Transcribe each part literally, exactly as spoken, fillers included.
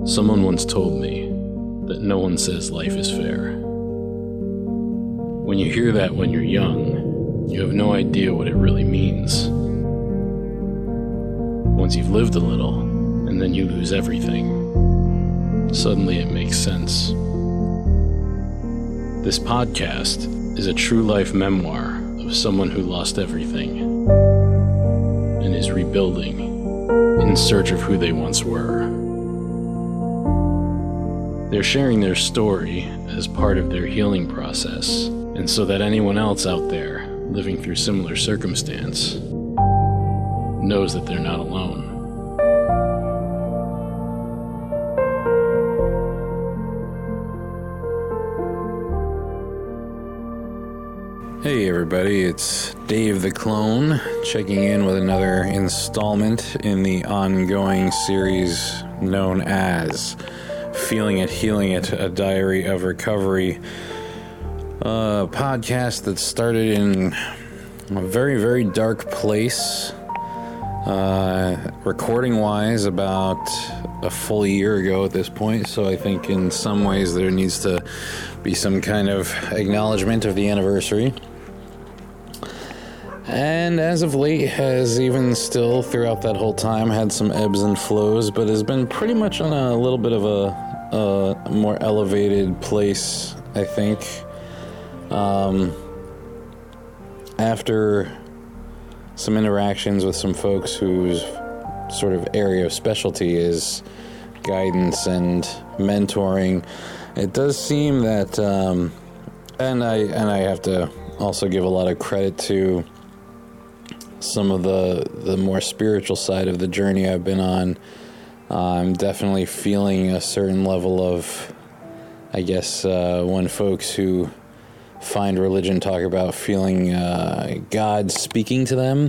Someone once told me that no one says life is fair. When you hear that when you're young, you have no idea what it really means. Once you've lived a little, and then you lose everything, suddenly it makes sense. This podcast is a true life memoir of someone who lost everything and is rebuilding in search of who they once were. They're sharing their story as part of their healing process, and so that anyone else out there living through similar circumstance knows that they're not alone. Hey everybody, it's Dave the Clone checking in with another installment in the ongoing series known as Feeling It, Healing It, A Diary of Recovery, a podcast that started in a very, very dark place, uh, recording-wise about a full year ago at this point, so I think in some ways there needs to be some kind of acknowledgement of the anniversary. And as of late, has even still throughout that whole time had some ebbs and flows, but has been pretty much on a little bit of a, a more elevated place, I think. Um, after some interactions with some folks whose sort of area of specialty is guidance and mentoring, it does seem that, um, and I and I have to also give a lot of credit to some of the the more spiritual side of the journey I've been on. uh, I'm definitely feeling a certain level of, I guess, uh, when folks who find religion talk about feeling uh, God speaking to them.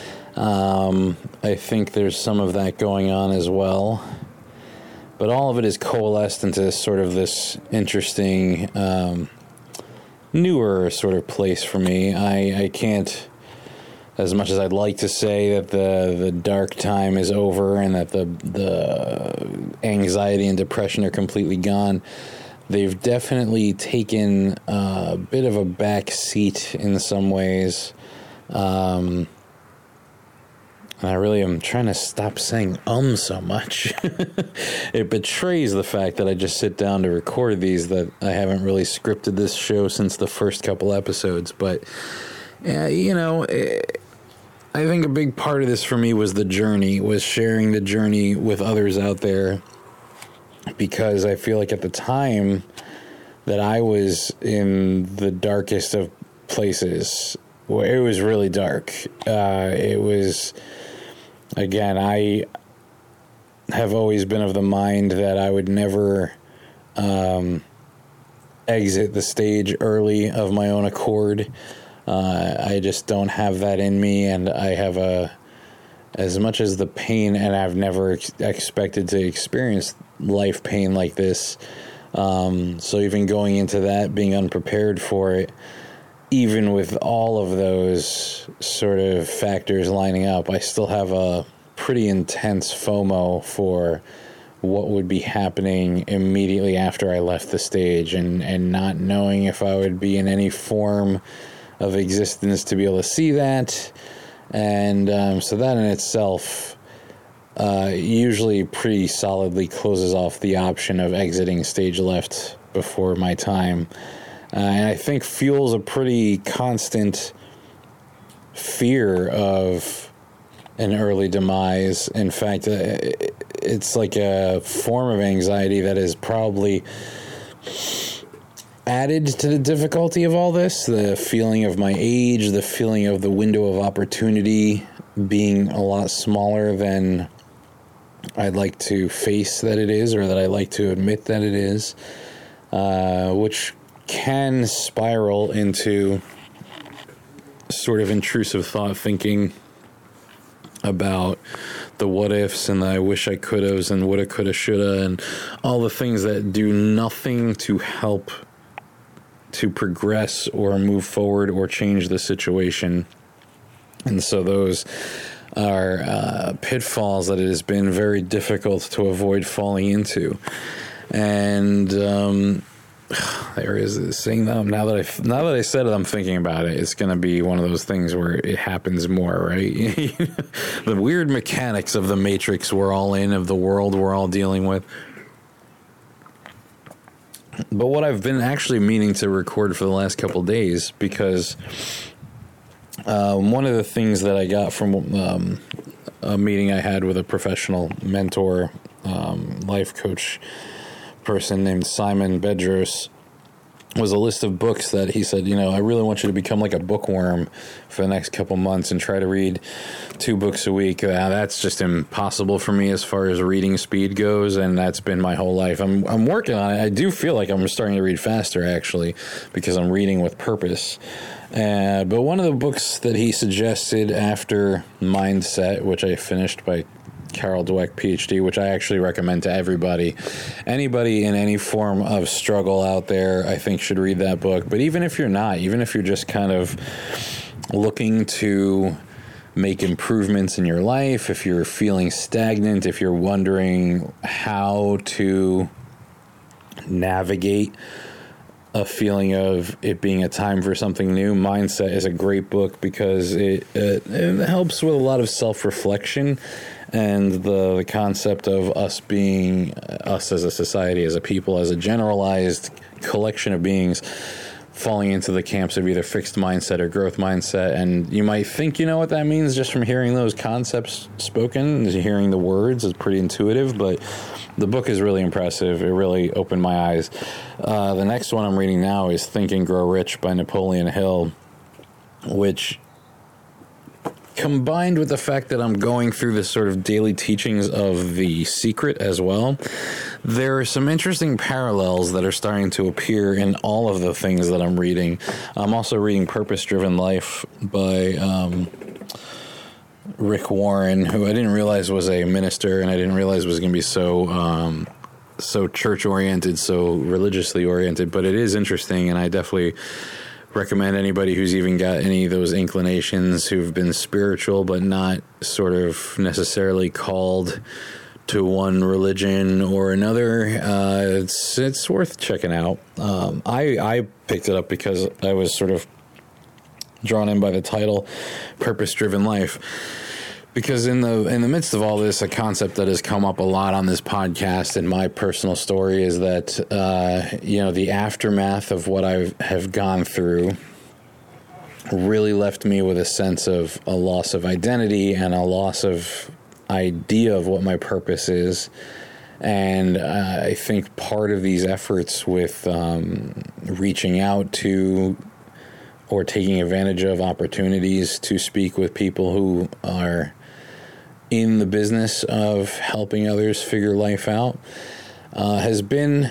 Um, I think there's some of that going on as well. But all of it is coalesced into sort of this interesting, um, newer sort of place for me. I, I can't, as much as I'd like to say that the, the dark time is over and that the the anxiety and depression are completely gone, they've definitely taken a bit of a back seat in some ways. Um, and I really am trying to stop saying um so much. It betrays the fact that I just sit down to record these, that I haven't really scripted this show since the first couple episodes. But, uh, you know, it, I think a big part of this for me was the journey, was sharing the journey with others out there, because I feel like at the time that I was in the darkest of places, well, it was really dark. Uh, it was, again, I have always been of the mind that I would never um, exit the stage early of my own accord. Uh, I just don't have that in me, and I have a, as much as the pain, and I've never ex- expected to experience life pain like this. Um, so even going into that, being unprepared for it, even with all of those sort of factors lining up, I still have a pretty intense FOMO for what would be happening immediately after I left the stage, and, and not knowing if I would be in any form of existence to be able to see that. And um, so that in itself uh, usually pretty solidly closes off the option of exiting stage left before my time. Uh, and I think fuels a pretty constant fear of an early demise. In fact, uh, it's like a form of anxiety that is probably added to the difficulty of all this. The feeling of my age, the feeling of the window of opportunity being a lot smaller than I'd like to face that it is, or that I like to admit that it is, uh, which can spiral into sort of intrusive thought thinking about the what ifs and the I wish I could have's and woulda, coulda, shoulda, and all the things that do nothing to help to progress or move forward or change the situation. And so those are uh, pitfalls that it has been very difficult to avoid falling into. And um, there is this thing now, now that I now that I said it, I'm thinking about it. It's going to be one of those things where it happens more, right? The weird mechanics of the Matrix we're all in, of the world we're all dealing with. But what I've been actually meaning to record for the last couple of days, because um, one of the things that I got from um, a meeting I had with a professional mentor, um, life coach person named Simon Bedros, was a list of books that he said, you know, I really want you to become like a bookworm for the next couple months and try to read two books a week. Uh, that's just impossible for me as far as reading speed goes, and that's been my whole life. I'm I'm working on it. I do feel like I'm starting to read faster, actually, because I'm reading with purpose. Uh, but one of the books that he suggested after Mindset, which I finished by Carol Dweck, P H D, which I actually recommend to everybody. Anybody in any form of struggle out there, I think, should read that book. But even if you're not, even if you're just kind of looking to make improvements in your life, if you're feeling stagnant, if you're wondering how to navigate a feeling of it being a time for something new, Mindset is a great book because it, it, it helps with a lot of self-reflection and the, the concept of us being, us as a society, as a people, as a generalized collection of beings falling into the camps of either fixed mindset or growth mindset. And you might think you know what that means just from hearing those concepts spoken, hearing the words is pretty intuitive, but the book is really impressive. It really opened my eyes. Uh, the next one I'm reading now is Think and Grow Rich by Napoleon Hill, which, combined with the fact that I'm going through the sort of daily teachings of The Secret as well, there are some interesting parallels that are starting to appear in all of the things that I'm reading. I'm also reading Purpose Driven Life by um, Rick Warren, who I didn't realize was a minister, and I didn't realize was going to be so um, so church-oriented, so religiously oriented, but it is interesting, and I definitely recommend anybody who's even got any of those inclinations, who've been spiritual but not sort of necessarily called to one religion or another. Uh, it's it's worth checking out. Um, I I picked it up because I was sort of drawn in by the title, Purpose Driven Life. Because in the in the midst of all this, a concept that has come up a lot on this podcast and my personal story is that, uh, you know, the aftermath of what I have gone through really left me with a sense of a loss of identity and a loss of idea of what my purpose is. And uh, I think part of these efforts with um, reaching out to or taking advantage of opportunities to speak with people who are in the business of helping others figure life out uh, has been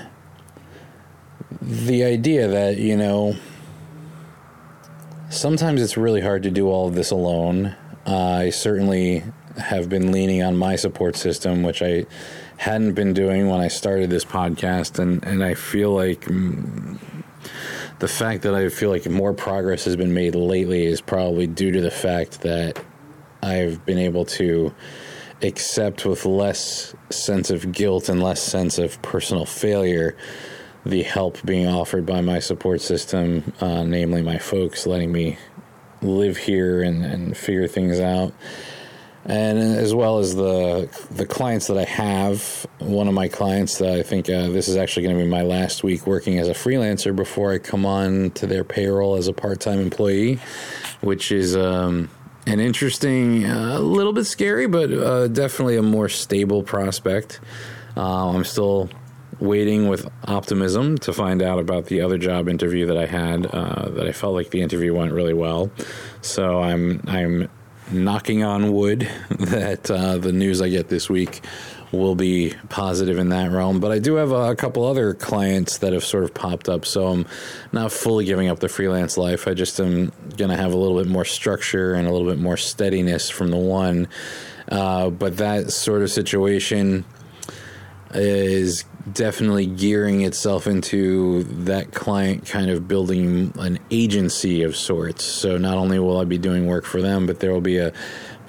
the idea that, you know, sometimes it's really hard to do all of this alone. Uh, I certainly have been leaning on my support system, which I hadn't been doing when I started this podcast, and, and I feel like mm, the fact that I feel like more progress has been made lately is probably due to the fact that I've been able to accept with less sense of guilt and less sense of personal failure the help being offered by my support system, uh, namely my folks letting me live here and, and figure things out. And as well as the the clients that I have. One of my clients that I think uh, this is actually going to be my last week working as a freelancer before I come on to their payroll as a part-time employee, which is um, an interesting, a uh, little bit scary, but uh, definitely a more stable prospect. Uh, I'm still waiting with optimism to find out about the other job interview that I had, uh, that I felt like the interview went really well. So I'm I'm knocking on wood that uh, the news I get this week will be positive in that realm. But I do have a, a couple other clients that have sort of popped up, so I'm not fully giving up the freelance life. I just am going to have a little bit more structure and a little bit more steadiness from the one. Uh, but that sort of situation is definitely gearing itself into that client kind of building an agency of sorts. So not only will I be doing work for them, but there will be a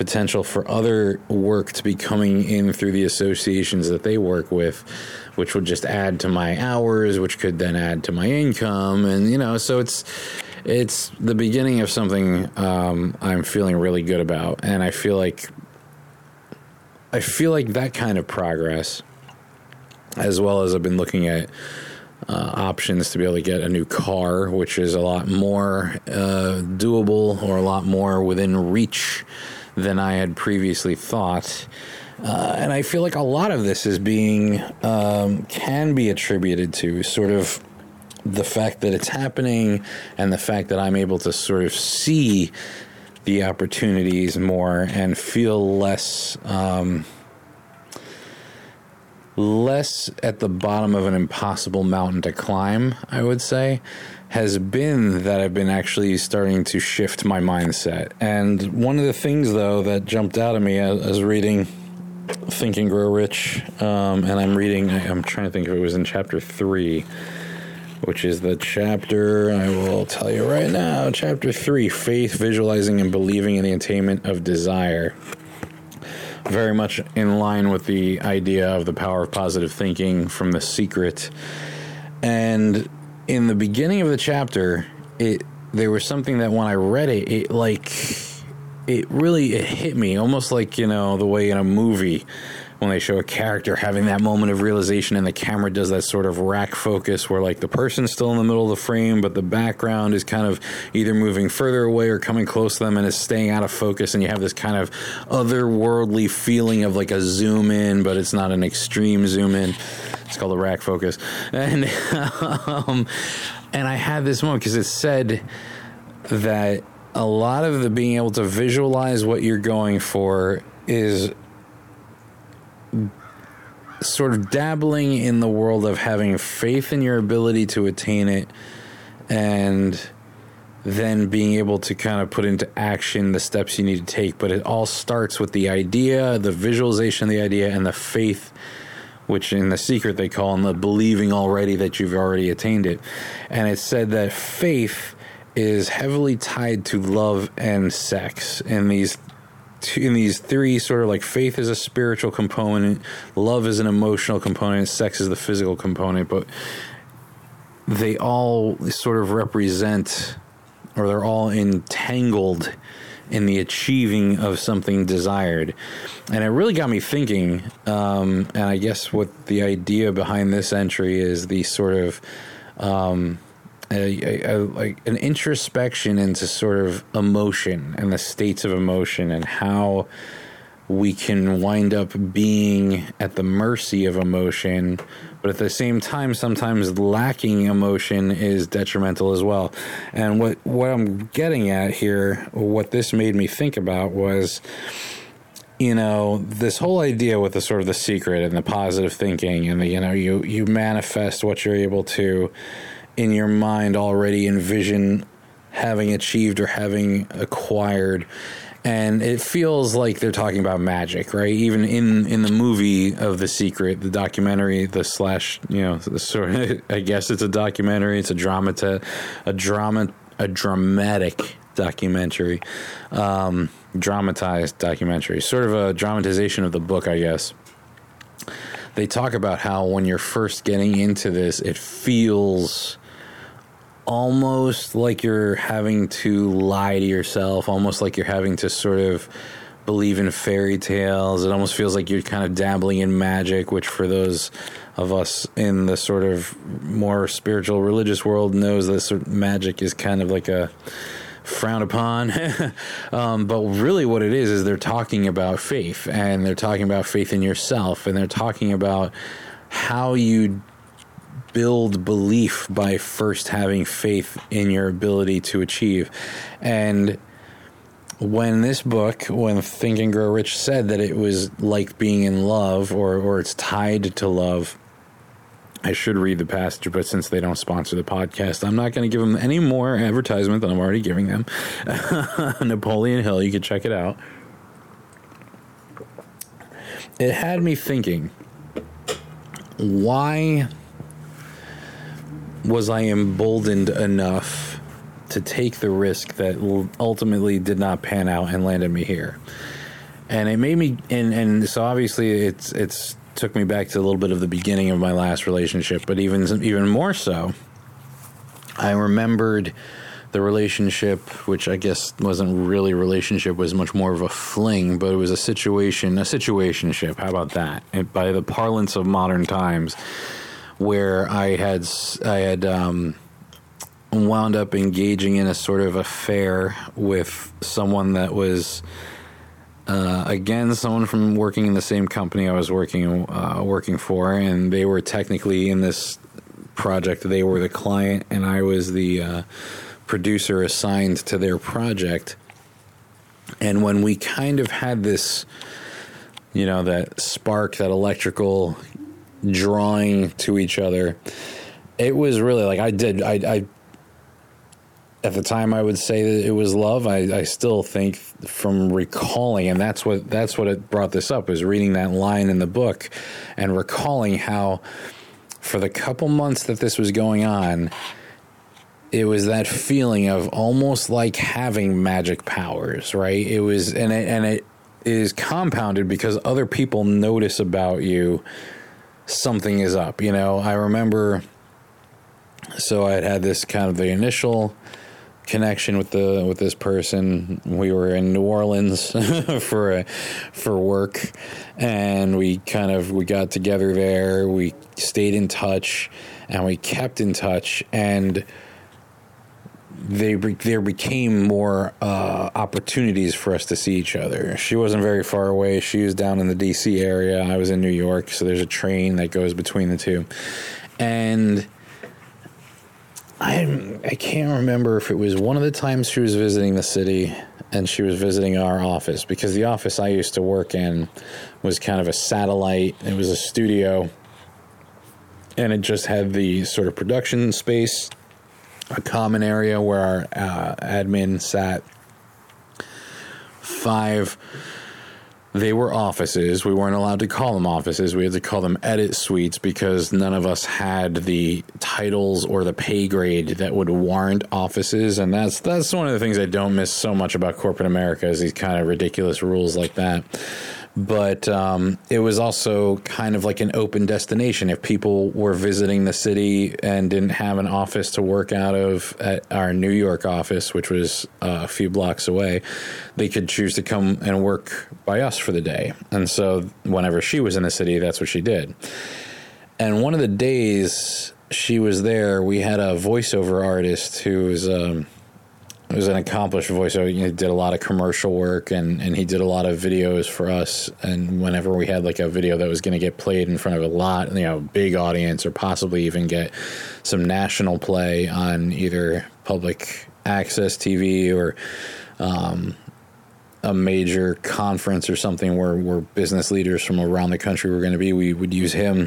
potential for other work to be coming in through the associations that they work with, which would just add to my hours, which could then add to my income. And, you know, so it's it's the beginning of something um, I'm feeling really good about. And I feel like I feel like that kind of progress, as well as I've been looking at uh, options to be able to get a new car, which is a lot more uh, doable or a lot more within reach than I had previously thought. Uh, and I feel like a lot of this is being, um, can be attributed to sort of the fact that it's happening and the fact that I'm able to sort of see the opportunities more and feel less, um, less at the bottom of an impossible mountain to climb, I would say, has been that I've been actually starting to shift my mindset. And one of the things, though, that jumped out at me as I was reading Think and Grow Rich, um, and I'm reading, I'm trying to think if it was in chapter three, which is the chapter, I will tell you right now, chapter three, Faith, Visualizing, and Believing in the Attainment of Desire. Very much in line with the idea of the power of positive thinking from The Secret. And in the beginning of the chapter, it there was something that when I read it, it like, it really it hit me, almost like, you know, the way in a movie when they show a character having that moment of realization and the camera does that sort of rack focus where like the person's still in the middle of the frame, but the background is kind of either moving further away or coming close to them and is staying out of focus. And you have this kind of otherworldly feeling of like a zoom in, but it's not an extreme zoom in. It's called a rack focus. And, um, and I had this moment because it said that a lot of the being able to visualize what you're going for is sort of dabbling in the world of having faith in your ability to attain it and then being able to kind of put into action the steps you need to take. But it all starts with the idea, the visualization of the idea, and the faith, which in The Secret they call, and the believing already that you've already attained it. And it said that faith is heavily tied to love and sex. And these in these three sort of like faith is a spiritual component, love is an emotional component, sex is the physical component, but they all sort of represent, or they're all entangled in the achieving of something desired. And it really got me thinking, um, and I guess what the idea behind this entry is the sort of um, A, a, a, like an introspection into sort of emotion and the states of emotion and how we can wind up being at the mercy of emotion, but at the same time, sometimes lacking emotion is detrimental as well. And what, what I'm getting at here, what this made me think about was, you know, this whole idea with the sort of The Secret and the positive thinking and the, you know, you, you manifest what you're able to in your mind already envision having achieved or having acquired. And it feels like they're talking about magic, right? Even in, in the movie of The Secret, the documentary, the slash, you know, the sort of, I guess it's a documentary. It's a drama, a drama, a dramatic documentary, um, dramatized documentary, sort of a dramatization of the book, I guess. They talk about how when you're first getting into this, it feels almost like you're having to lie to yourself, almost like you're having to sort of believe in fairy tales. It almost feels like you're kind of dabbling in magic, which for those of us in the sort of more spiritual religious world knows that sort of magic is kind of like a frowned upon. um, but really what it is, is they're talking about faith, and they're talking about faith in yourself, and they're talking about how you build belief by first having faith in your ability to achieve. And when this book, when Think and Grow Rich said that it was like being in love, or, or it's tied to love, I should read the passage, but since they don't sponsor the podcast, I'm not going to give them any more advertisement than I'm already giving them. Napoleon Hill, you can check it out. It had me thinking, why was I emboldened enough to take the risk that ultimately did not pan out and landed me here? And it made me, and, and so obviously it's it's took me back to a little bit of the beginning of my last relationship, but even even more so, I remembered the relationship, which I guess wasn't really a relationship, was much more of a fling, but it was a situation, a situationship. How about that? And by the parlance of modern times, where I had I had um, wound up engaging in a sort of affair with someone that was. Uh, again, someone from working in the same company I was working uh, working for, and they were technically in this project. They were the client, and I was the uh, producer assigned to their project. And when we kind of had this, you know, that spark, that electrical drawing to each other, it was really like I did. I, I At the time, I would say that it was love. I, I still think, from recalling, and that's what that's what it brought this up, is reading that line in the book and recalling how, for the couple months that this was going on, it was that feeling of almost like having magic powers, right? It was, and it, and it is compounded because other people notice about you something is up. You know, I remember. So I had had this kind of the initial connection with the with this person. We were in New Orleans for a, for work, and we kind of we got together there. We stayed in touch, and we kept in touch, and they there became more uh, opportunities for us to see each other. She wasn't very far away. She was down in the D C area. I was in New York, so there's a train that goes between the two, and I I can't remember if it was one of the times she was visiting the city and she was visiting our office, because the office I used to work in was kind of a satellite. It was a studio, and it just had the sort of production space, a common area where our uh, admin sat. Five. They were offices. We weren't allowed to call them offices. We had to call them edit suites because none of us had the titles or the pay grade that would warrant offices. And that's that's one of the things I don't miss so much about corporate America, is these kind of ridiculous rules like that. But um, it was also kind of like an open destination. If people were visiting the city and didn't have an office to work out of at our New York office, which was uh, a few blocks away, they could choose to come and work by us for the day. And so whenever she was in the city, that's what she did. And one of the days she was there, we had a voiceover artist who was... Um, He was an accomplished voiceover. He did a lot of commercial work, and, and he did a lot of videos for us. And whenever we had like a video that was going to get played in front of a lot, you know, big audience, or possibly even get some national play on either public access T V or um, a major conference or something where, where business leaders from around the country were going to be, we would use him.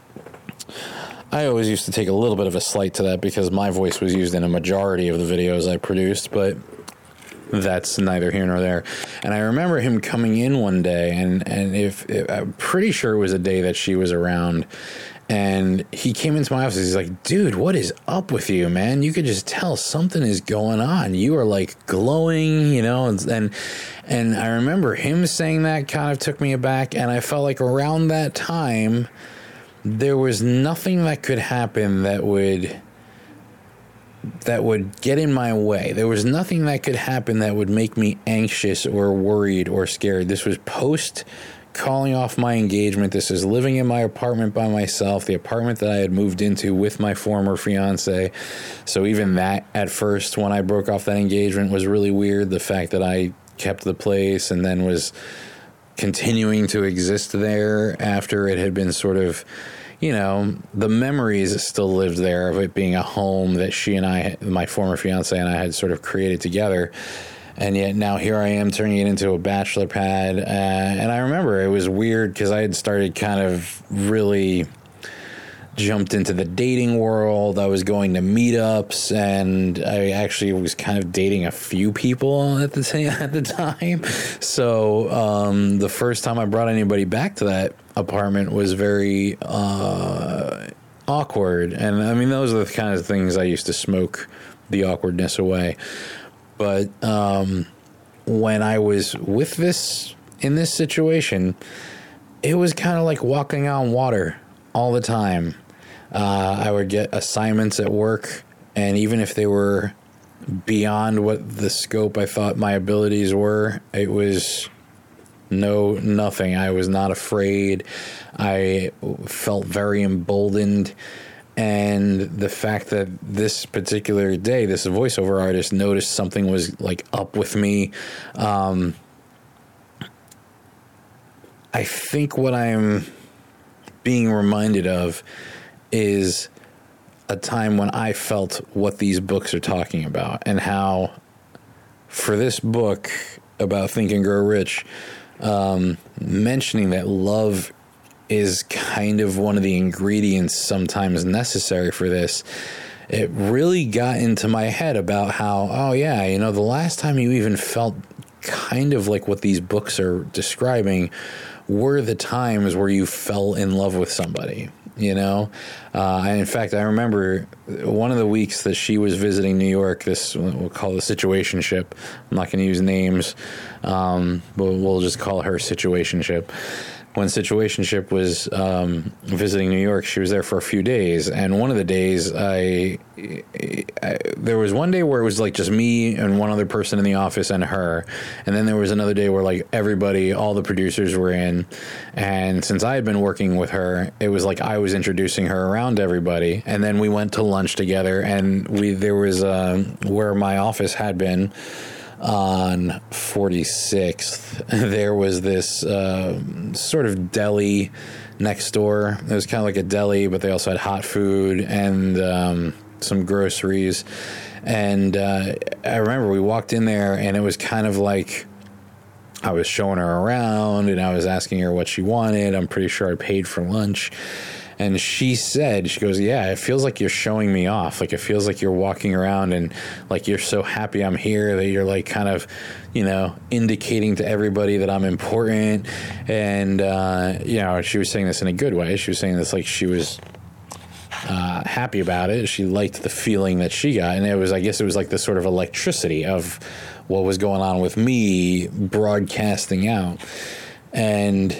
I always used to take a little bit of a slight to that because my voice was used in a majority of the videos I produced, but that's neither here nor there. And I remember him coming in one day, and, and if, if I'm pretty sure it was a day that she was around, and he came into my office. He's like, dude, what is up with you, man? You could just tell something is going on. You are like glowing, you know, and, and, and I remember him saying that kind of took me aback, and I felt like around that time, there was nothing that could happen that would that would get in my way. There was nothing that could happen that would make me anxious or worried or scared. This was post calling off my engagement. This is living in my apartment by myself, the apartment that I had moved into with my former fiance. So even that, at first, when I broke off that engagement, was really weird. The fact that I kept the place and then was continuing to exist there after it had been sort of, you know, the memories still lived there of it being a home that she and I, my former fiance and I, had sort of created together. And yet now here I am turning it into a bachelor pad. Uh, and I remember it was weird because I had started kind of really jumped into the dating world. I was going to meetups, and I actually was kind of dating a few people at the t- at the time. So um, the first time I brought anybody back to that apartment was very uh, awkward. And I mean, those are the kind of things I used to smoke the awkwardness away. But um, when I was with this in this situation, it was kind of like walking on water all the time. Uh, I would get assignments at work, and even if they were beyond what the scope I thought my abilities were, it was no, nothing. I was not afraid. I felt very emboldened. And the fact that this particular day, this voiceover artist noticed something was like up with me. Um, I think what I'm being reminded of is a time when I felt what these books are talking about, and how for this book about Think and Grow Rich, um, mentioning that love is kind of one of the ingredients sometimes necessary for this, it really got into my head about how, oh yeah, you know, the last time you even felt kind of like what these books are describing were the times where you fell in love with somebody, you know? Uh, and in fact, I remember one of the weeks that she was visiting New York, this, we'll call it a situationship. I'm not going to use names, um, but we'll just call her situationship. When Situationship was um, visiting New York, she was there for a few days. And one of the days, I, I there was one day where it was like just me and one other person in the office and her. And then there was another day where like everybody, all the producers were in. And since I had been working with her, it was like I was introducing her around to everybody. And then we went to lunch together. And we there was uh, where my office had been, on forty-sixth, there was this uh, sort of deli next door. It was kind of like a deli, but they also had hot food and um, some groceries. And uh, I remember we walked in there, and it was kind of like I was showing her around, and I was asking her what she wanted. I'm pretty sure I paid for lunch. And she said, she goes, yeah, it feels like you're showing me off. Like, it feels like you're walking around and like you're so happy I'm here that you're like kind of, you know, indicating to everybody that I'm important. And, uh, you know, she was saying this in a good way. She was saying this like she was uh, happy about it. She liked the feeling that she got. And it was, I guess it was like the sort of electricity of what was going on with me broadcasting out. And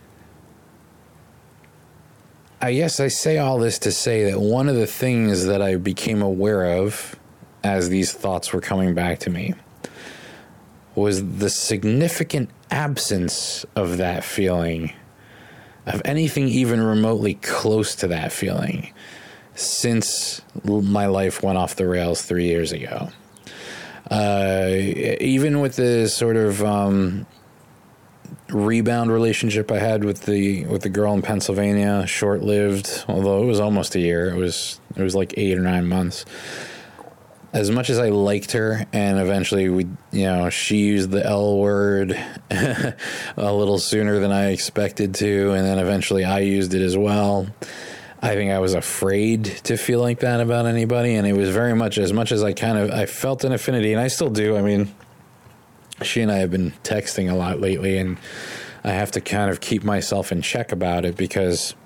I guess I say all this to say that one of the things that I became aware of as these thoughts were coming back to me was the significant absence of that feeling, of anything even remotely close to that feeling, since my life went off the rails three years ago. Uh, even with the sort of um, rebound relationship I had with the with the girl in Pennsylvania, short-lived, although it was almost a year. It was it was like eight or nine months. As much as I liked her, and eventually we, you know, she used the L word a little sooner than I expected to, and then eventually I used it as well. I think I was afraid to feel like that about anybody, and it was very much, as much as I kind of, I felt an affinity, and I still do. I mean, she and I have been texting a lot lately, and I have to kind of keep myself in check about it because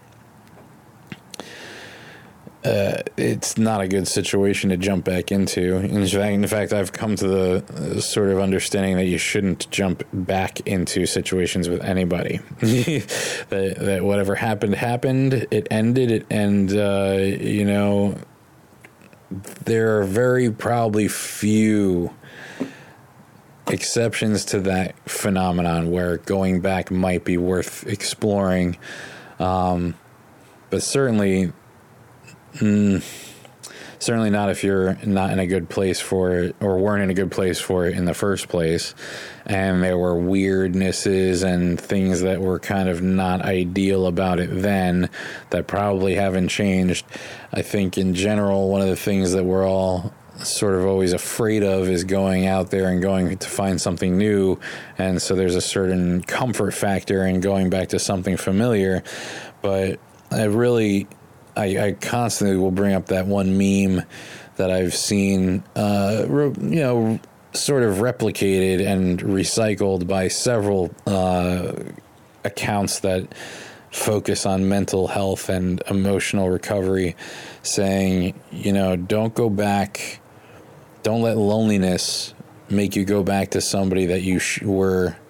uh, it's not a good situation to jump back into. In fact, in fact, I've come to the sort of understanding that you shouldn't jump back into situations with anybody. that, that whatever happened, happened. It ended, it, and, uh, you know, there are very probably few exceptions to that phenomenon where going back might be worth exploring. Um, but certainly, mm, certainly not if you're not in a good place for it, or weren't in a good place for it in the first place. And there were weirdnesses and things that were kind of not ideal about it then that probably haven't changed. I think in general, one of the things that we're all sort of always afraid of is going out there and going to find something new. And so there's a certain comfort factor in going back to something familiar. But I really, I, I constantly will bring up that one meme that I've seen, uh, you know, sort of replicated and recycled by several uh, accounts that focus on mental health and emotional recovery, saying, you know, don't go back. Don't let loneliness make you go back to somebody that you sh- were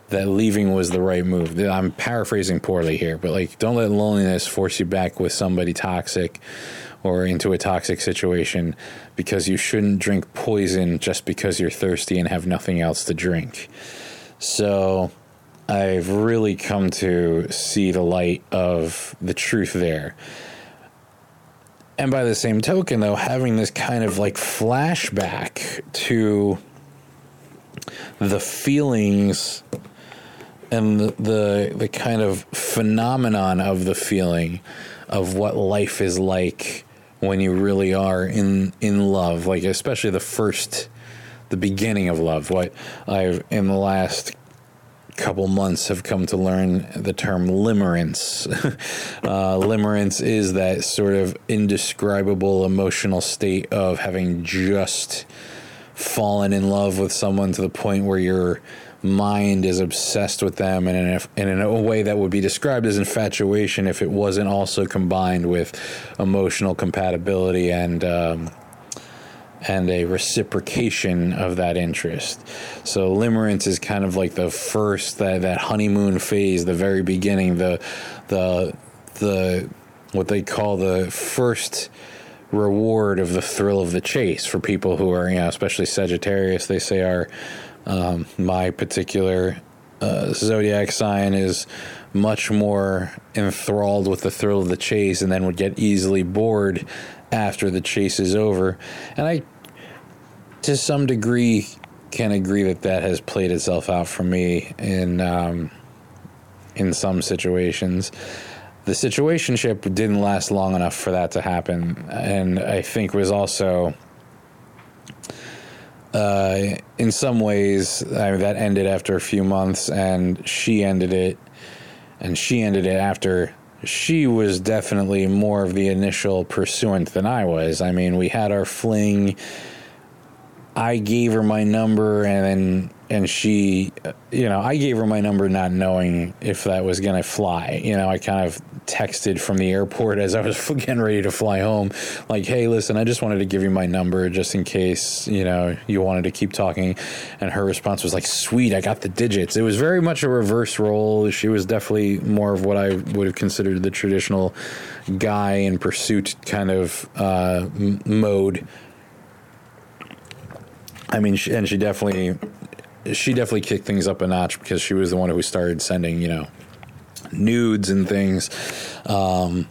that leaving was the right move. I'm paraphrasing poorly here, but like, don't let loneliness force you back with somebody toxic or into a toxic situation, because you shouldn't drink poison just because you're thirsty and have nothing else to drink. So I've really come to see the light of the truth there. And by the same token, though, having this kind of like flashback to the feelings and the, the the kind of phenomenon of the feeling of what life is like when you really are in in love, like especially the first, the beginning of love. What I've in the last couple months have come to learn the term limerence. uh, limerence is that sort of indescribable emotional state of having just fallen in love with someone to the point where your mind is obsessed with them, and in a, and in a way that would be described as infatuation if it wasn't also combined with emotional compatibility and um, and a reciprocation of that interest. So limerence is kind of like the first, that, that honeymoon phase, the very beginning, the the the what they call the first reward of the thrill of the chase for people who are, you know, especially Sagittarius, they say are um, my particular uh, zodiac sign is much more enthralled with the thrill of the chase and then would get easily bored after the chase is over. And I, to some degree, can agree that that has played itself out for me in um, in some situations. The situationship didn't last long enough for that to happen, and I think was also, uh, in some ways, I mean, that ended after a few months, and she ended it, and she ended it after she was definitely more of the initial pursuant than I was. I mean, we had our fling. I gave her my number, and then and she, you know, I gave her my number not knowing if that was going to fly. You know, I kind of texted from the airport as I was getting ready to fly home, like, hey, listen, I just wanted to give you my number just in case, you know, you wanted to keep talking. And her response was like, sweet, I got the digits. It was very much a reverse role. She was definitely more of what I would have considered the traditional guy in pursuit kind of uh, m- mode. I mean, she, and she definitely, she definitely kicked things up a notch because she was the one who started sending, you know, nudes and things. Um,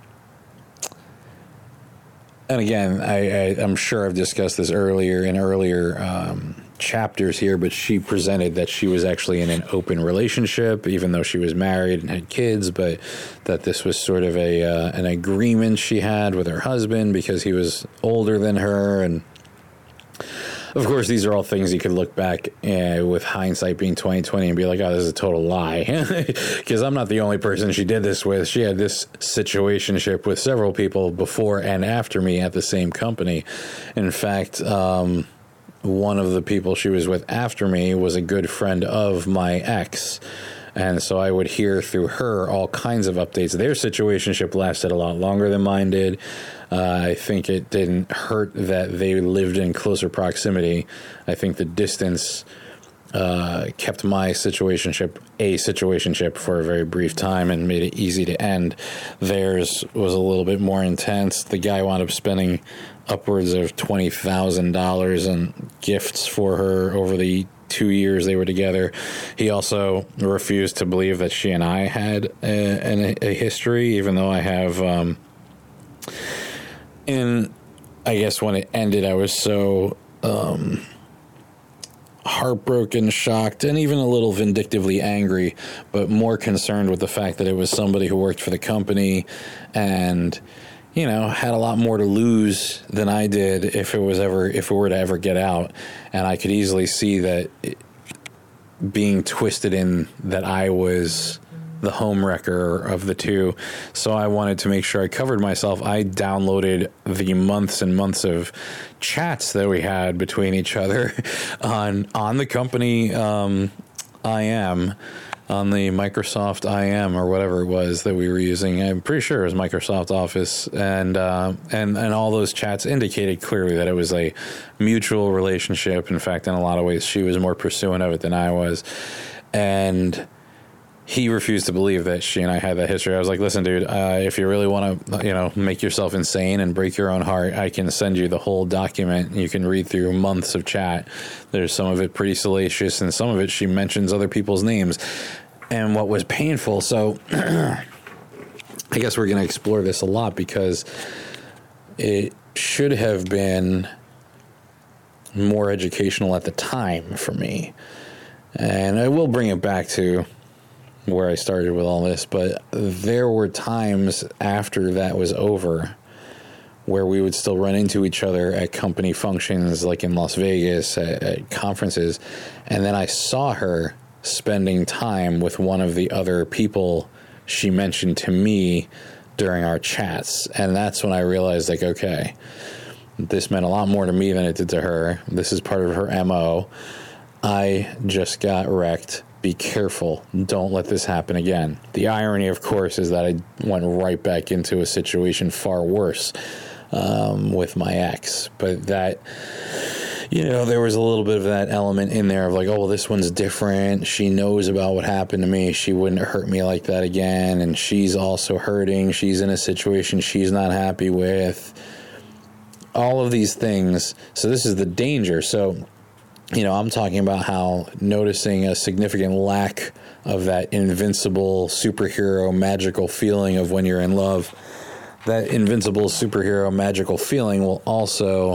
and again, I, I, I'm sure I've discussed this earlier in earlier um, chapters here, but she presented that she was actually in an open relationship, even though she was married and had kids, but that this was sort of a uh, an agreement she had with her husband because he was older than her. And of course, these are all things you could look back uh, with hindsight being twenty twenty and be like, oh, this is a total lie. Because I'm not the only person she did this with. She had this situationship with several people before and after me at the same company. In fact, um, one of the people she was with after me was a good friend of my ex. And so I would hear through her all kinds of updates. Their situationship lasted a lot longer than mine did. Uh, I think it didn't hurt that they lived in closer proximity. I think the distance uh, kept my situationship a situationship for a very brief time and made it easy to end. Theirs was a little bit more intense. The guy wound up spending upwards of twenty thousand dollars in gifts for her over the two years they were together. He also refused to believe that she and I had a, a, a history, even though I have... Um, and I guess when it ended, I was so um, heartbroken, shocked, and even a little vindictively angry, but more concerned with the fact that it was somebody who worked for the company and, you know, had a lot more to lose than I did if it was ever, if it were to ever get out. And I could easily see that it, being twisted in that I was the homewrecker of the two. So I wanted to make sure I covered myself. I downloaded the months and months of chats that we had between each other on on the company um, I M, on the Microsoft I M or whatever it was that we were using. I'm pretty sure it was Microsoft Office. And, uh, and, and all those chats indicated clearly that it was a mutual relationship. In fact, in a lot of ways, she was more pursuant of it than I was. And he refused to believe that she and I had that history. I was like, listen, dude, uh, if you really want to, you know, make yourself insane and break your own heart, I can send you the whole document. You can read through months of chat. There's some of it pretty salacious, and some of it she mentions other people's names. And what was painful, so I guess we're going to explore this a lot, because it should have been more educational at the time for me. And I will bring it back to where I started with all this, but there were times after that was over where we would still run into each other at company functions, like in Las Vegas, at, at conferences, and then I saw her spending time with one of the other people she mentioned to me during our chats, and that's when I realized, like, okay, this meant a lot more to me than it did to her. This is part of her M O. I just got wrecked. Be careful. Don't let this happen again. The irony, of course, is that I went right back into a situation far worse um, with my ex. But that, you know, there was a little bit of that element in there of like, oh, well, this one's different. She knows about what happened to me. She wouldn't hurt me like that again. And she's also hurting. She's in a situation she's not happy with. All of these things. So this is the danger. So, you know, I'm talking about how noticing a significant lack of that invincible superhero magical feeling of when you're in love, that invincible superhero magical feeling will also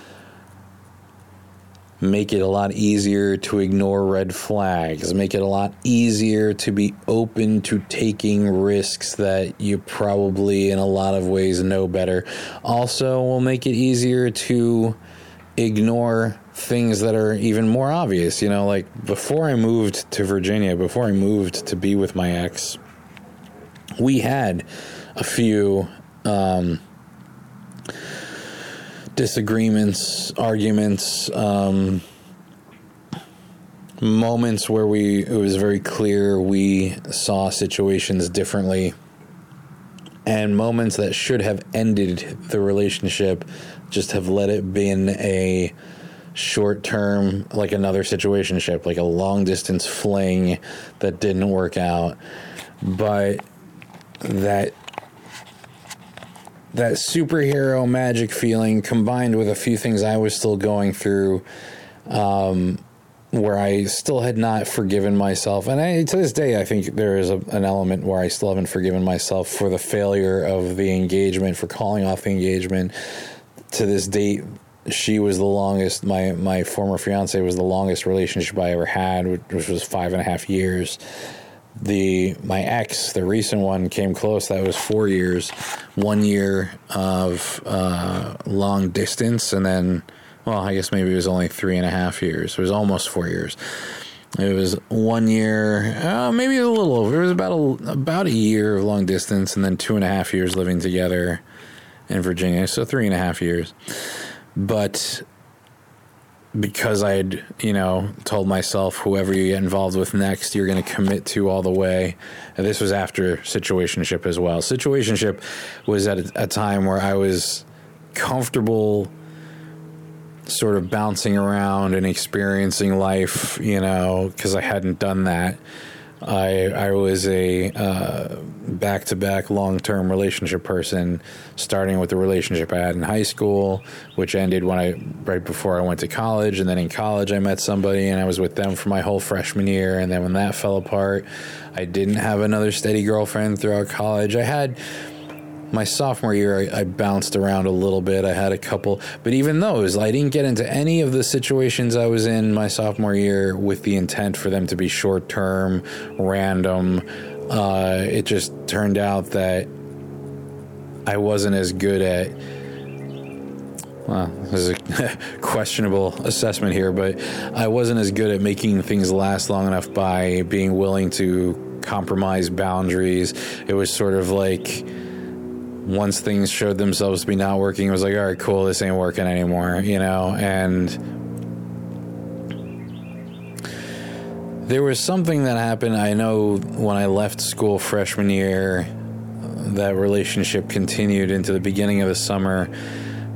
make it a lot easier to ignore red flags, make it a lot easier to be open to taking risks that you probably in a lot of ways know better. Also will make it easier to ignore things that are even more obvious. You know, like before I moved to Virginia, before I moved to be with my ex, we had a few um, disagreements, arguments, um, moments where we, it was very clear we saw situations differently, and moments that should have ended the relationship just have let it been a short term, like another situationship, like a long distance fling that didn't work out. But that that superhero magic feeling combined with a few things I was still going through, um, where I still had not forgiven myself. And I, to this day, I think there is a, an element where I still haven't forgiven myself for the failure of the engagement, for calling off the engagement. To this date, she was the longest, my, my former fiance was the longest relationship I ever had, which was five and a half years. The, my ex, the recent one, came close. That was four years, one year of, uh, long distance. And then, well, I guess maybe it was only three and a half years. It was almost four years. It was one year, uh, maybe a little over. It was about a, about a year of long distance, and then two and a half years living together in Virginia. So three and a half years. But because I'd, you know, told myself, whoever you get involved with next, you're going to commit to all the way. And this was after situationship as well. Situationship was at a, a time where I was comfortable sort of bouncing around and experiencing life, you know, because I hadn't done that. I I was a uh, back-to-back long-term relationship person, starting with the relationship I had in high school, which ended when I right before I went to college, and then in college I met somebody and I was with them for my whole freshman year, and then when that fell apart, I didn't have another steady girlfriend throughout college. I had my sophomore year, I, I bounced around a little bit. I had a couple, but even those, I didn't get into any of the situations I was in my sophomore year with the intent for them to be short-term, random. Uh, it just turned out that I wasn't as good at, well, this is a questionable assessment here, but I wasn't as good at making things last long enough by being willing to compromise boundaries. It was sort of like, once things showed themselves to be not working, it was like, all right, cool, this ain't working anymore, you know? And there was something that happened. I know when I left school freshman year, that relationship continued into the beginning of the summer.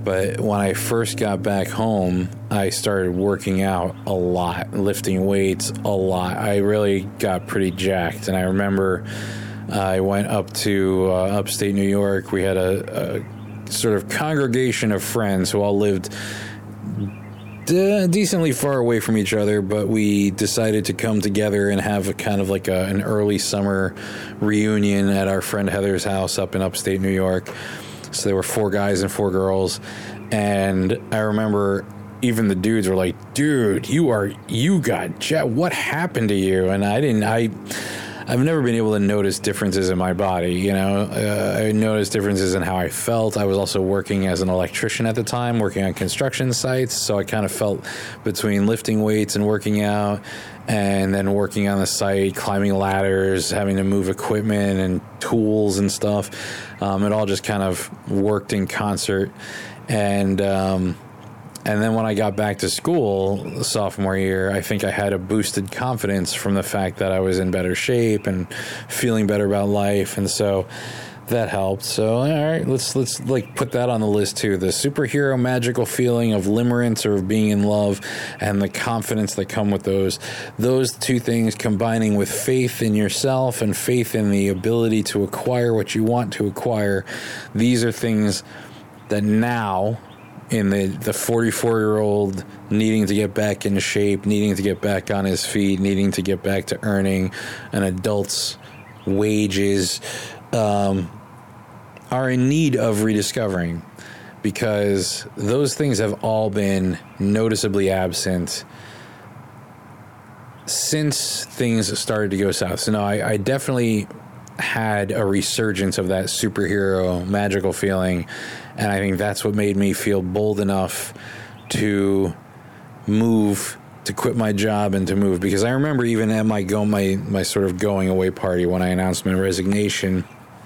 But when I first got back home, I started working out a lot, lifting weights a lot. I really got pretty jacked. And I remember uh, I went up to uh, upstate New York. We had a, a sort of congregation of friends who all lived de- decently far away from each other, but we decided to come together and have a kind of like a, an early summer reunion at our friend Heather's house up in upstate New York. So there were four guys and four girls, and I remember even the dudes were like, "Dude, you are you got jet. What happened to you?" And I didn't. I I've never been able to notice differences in my body. You know, uh, I noticed differences in how I felt. I was also working as an electrician at the time, working on construction sites, so I kind of felt between lifting weights and working out, and then working on the site, climbing ladders, having to move equipment and tools and stuff. Um, it all just kind of worked in concert. And um, and then when I got back to school sophomore year, I think I had a boosted confidence from the fact that I was in better shape and feeling better about life. And so that helped. So, all right, let's let's like put that on the list too. The superhero magical feeling of limerence or of being in love, and the confidence that come with those. Those two things combining with faith in yourself and faith in the ability to acquire what you want to acquire. These are things that now, in the the forty-four-year-old needing to get back into shape, needing to get back on his feet, needing to get back to earning an adult's wages, um, are in need of rediscovering, because those things have all been noticeably absent since things started to go south. So no, I, I definitely had a resurgence of that superhero magical feeling, and I think that's what made me feel bold enough to move, to quit my job and to move. Because I remember even at my go my my sort of going away party when I announced my resignation,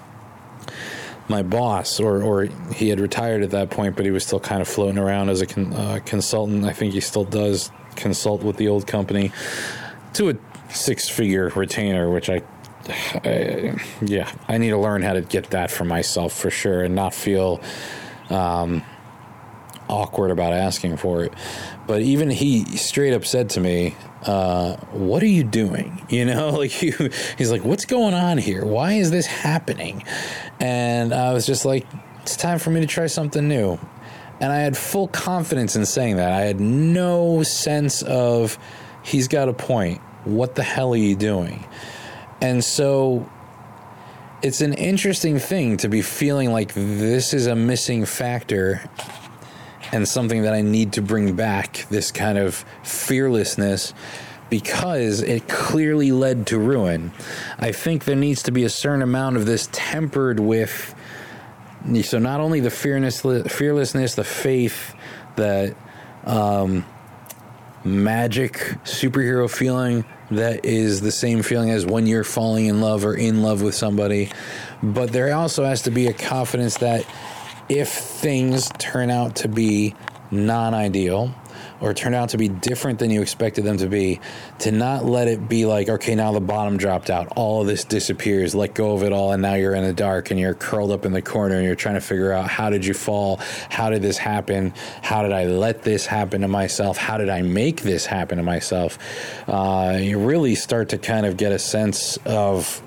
my boss, or or he had retired at that point, but he was still kind of floating around as a con, uh, consultant. I think he still does consult with the old company to a six-figure retainer, which I, I, yeah, I need to learn how to get that for myself for sure, and not feel um, awkward about asking for it. But even he straight up said to me, uh, what are you doing? You know, like he, he's like, what's going on here? Why is this happening? And I was just like, it's time for me to try something new. And I had full confidence in saying that. I had no sense of, he's got a point. What the hell are you doing? And so it's an interesting thing to be feeling like this is a missing factor and something that I need to bring back, this kind of fearlessness, because it clearly led to ruin. I think there needs to be a certain amount of this tempered with, so not only the fearlessness, fearlessness, the faith, the um, magic superhero feeling that is the same feeling as when you're falling in love or in love with somebody, but there also has to be a confidence that if things turn out to be non-ideal or turn out to be different than you expected them to be, to not let it be like, okay, now the bottom dropped out, all of this disappears, let go of it all, and now you're in the dark and you're curled up in the corner and you're trying to figure out, how did you fall? How did this happen? How did I let this happen to myself? How did I make this happen to myself? Uh, you really start to kind of get a sense of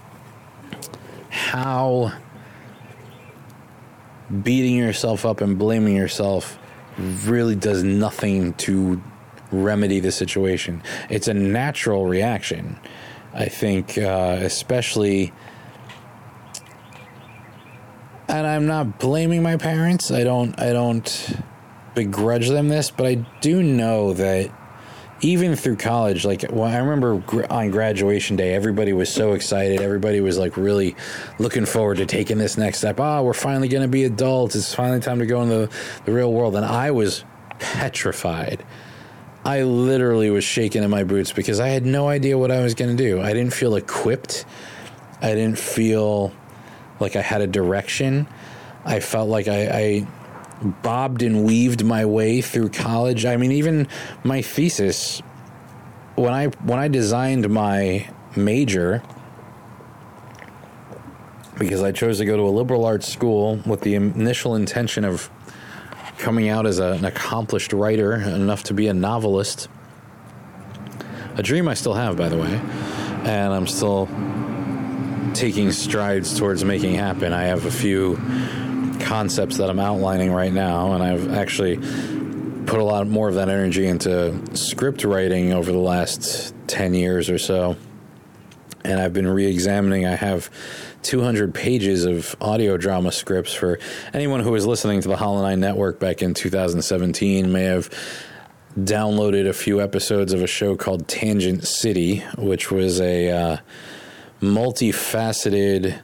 how beating yourself up and blaming yourself really does nothing to remedy the situation. It's a natural reaction, I think, uh, especially, and I'm not blaming my parents. I don't, I don't begrudge them this, but I do know that even through college, like, well, I remember gr- on graduation day, everybody was so excited. Everybody was like really looking forward to taking this next step. Oh, we're finally going to be adults. It's finally time to go in the, the real world. And I was petrified. I literally was shaking in my boots because I had no idea what I was going to do. I didn't feel equipped. I didn't feel like I had a direction. I felt like I, I bobbed and weaved my way through college. I mean, even my thesis, when I when I designed my major, because I chose to go to a liberal arts school with the initial intention of coming out as a, an accomplished writer, enough to be a novelist. A dream I still have, by the way, and I'm still taking strides towards making happen. I have a few concepts that I'm outlining right now, and I've actually put a lot more of that energy into script writing over the last ten years or so. And I've been re-examining. I have two hundred pages of audio drama scripts. For anyone who was listening to the Hollow Nine Network back in two thousand seventeen may have downloaded a few episodes of a show called Tangent City, which was a uh, multifaceted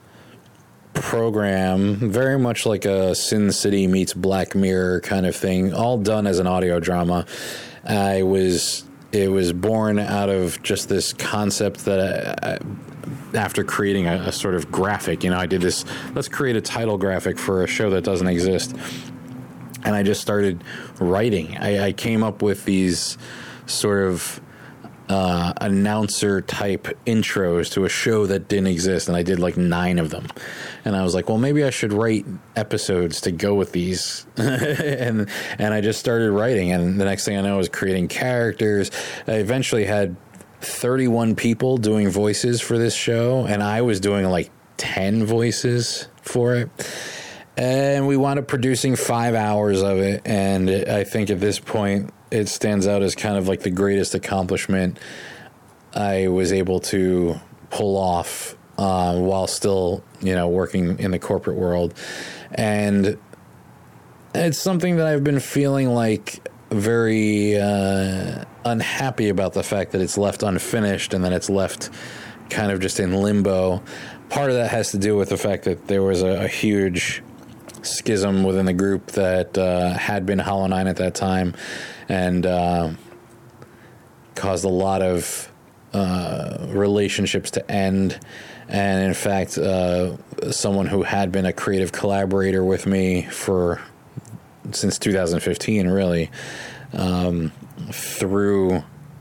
program, very much like a Sin City meets Black Mirror kind of thing, all done as an audio drama. I was... It was born out of just this concept that I, I, after creating a, a sort of graphic, you know, I did this, let's create a title graphic for a show that doesn't exist. And I just started writing. I, I came up with these sort of uh, announcer type intros to a show that didn't exist. And I did like nine of them. And I was like, well, maybe I should write episodes to go with these. and and I just started writing. And the next thing I know, I was creating characters. I eventually had thirty-one people doing voices for this show. And I was doing like ten voices for it. And we wound up producing five hours of it. And it, I think at this point, it stands out as kind of like the greatest accomplishment I was able to pull off uh, while still, you know, working in the corporate world. And it's something that I've been feeling like very uh, unhappy about, the fact that it's left unfinished and then it's left kind of just in limbo. Part of that has to do with the fact that there was a, a huge schism within the group that uh, had been Hollow Nine at that time, and uh, caused a lot of uh, relationships to end. And in fact, uh, someone who had been a creative collaborator with me for since two thousand fifteen, really, um, through